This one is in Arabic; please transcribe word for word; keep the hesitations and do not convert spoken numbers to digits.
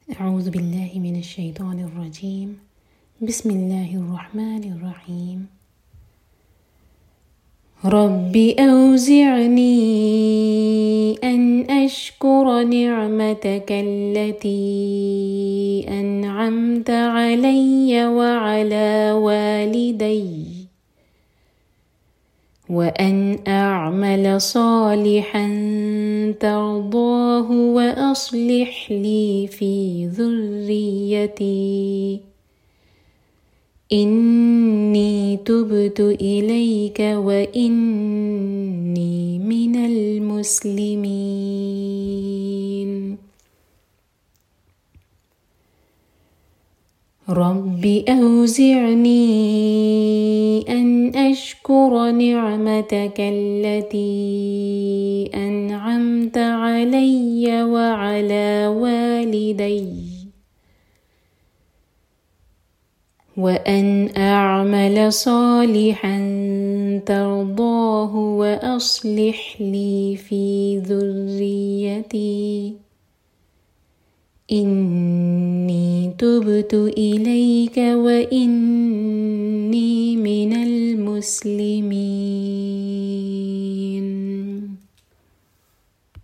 أعوذ بالله من الشيطان الرجيم. بسم الله الرحمن الرحيم. رب أوزعني أن أشكر نعمتك التي أنعمت علي وعلى والدي وأن أعمل صالحا ترضاه وأصلح لي في ذريتي إني تبت إليك وإني من المسلمين. رب أوزعني أن أشكر نعمتك التي أنعمت علي وعلى والدي وأن أعمل صالحا ترضاه وأصلح لي في ذريتي إني تبت إليك وإني من المسلمين.